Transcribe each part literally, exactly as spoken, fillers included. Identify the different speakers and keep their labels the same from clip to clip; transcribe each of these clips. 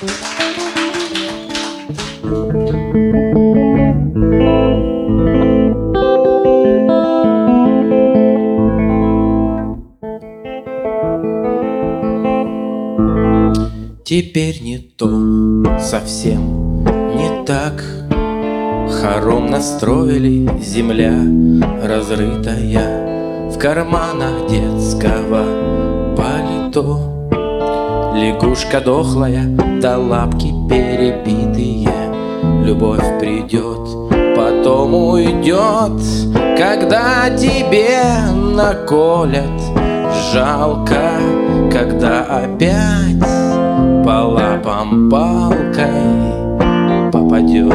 Speaker 1: Теперь не то, совсем не так. Хором настроили, земля разрытая, в карманах детского палито. Лягушка дохлая, да лапки перебитые. Любовь придет, потом уйдет, когда тебе наколят. Жалко, когда опять по лапам палкой попадет.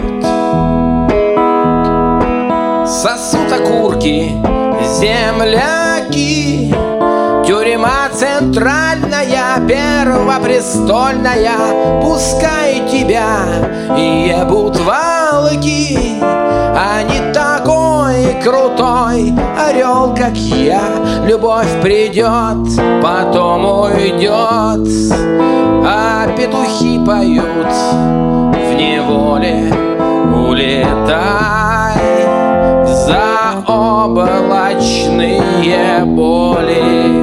Speaker 1: Сосут окурки земляки, тюрьма центральная, первопрестольная. Пускай тебя ебут волки, а не такой крутой орел, как я. Любовь придет, потом уйдет, а петухи поют в неволе. Улетай в заоблачные боли.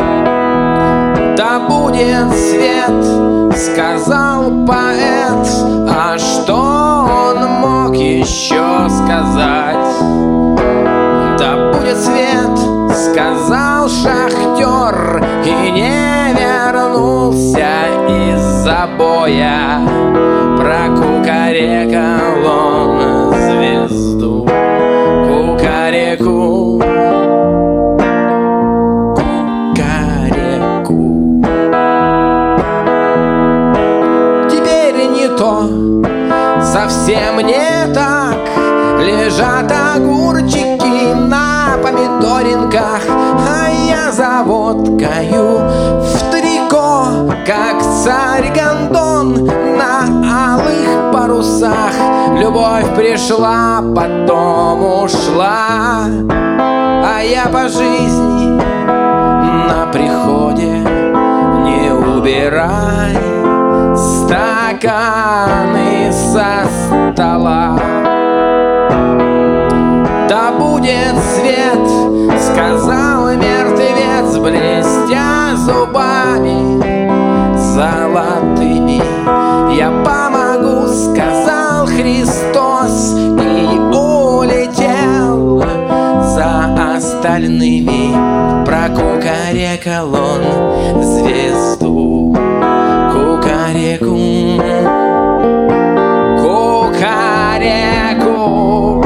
Speaker 1: Да будет свет, сказал поэт, а что он мог еще сказать? Да будет свет, сказал шахтер, и не вернулся из забоя. Прокукарекал он звезду, кукареку, кукареку. Теперь не то, совсем не так. Лежат огурчики на помидоринках, а я за водкою в трико, как царь Гондон на алых парусах. Любовь пришла, потом ушла, а я по жизни на приходе. Не убирай стаканы со стола. Да будет свет, сказал мертвец, блестя зубами золотыми. Я помогу, сказал Христос, и улетел за остальными. Прокукарекал он звезду, кукареку, кукареку.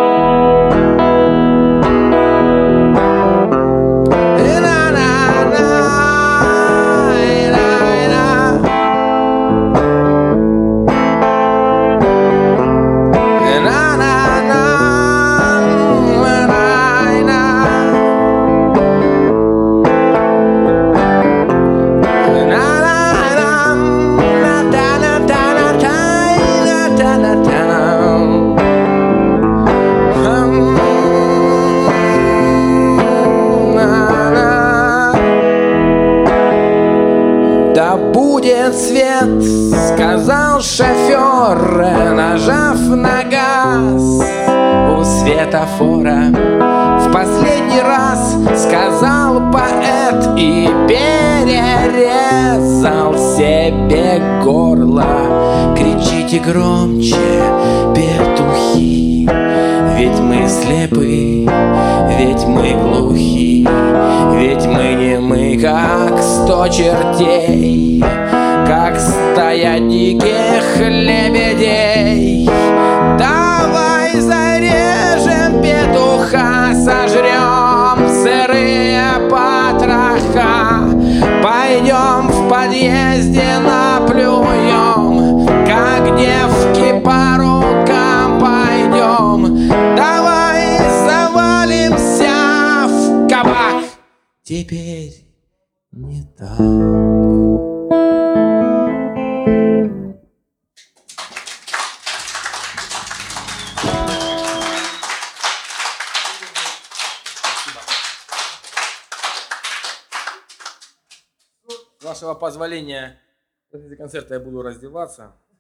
Speaker 1: Да будет свет, сказал шофер, нажав на газ у светофора. В последний раз, сказал поэт, и перерезал себе горло. Кричите громче, петухи, ведь мы слепы, ведь мы глухи, ведь мы не мы, как сто чертей, как стая диких лебедей. Давай зарежем петуха, сожрем сырые потроха, пойдем в подъезде наплюем, как девки по рукам пойдем. Давай завалимся в кабак. Теперь не так.
Speaker 2: С вашего позволения, После концерта я буду раздеваться.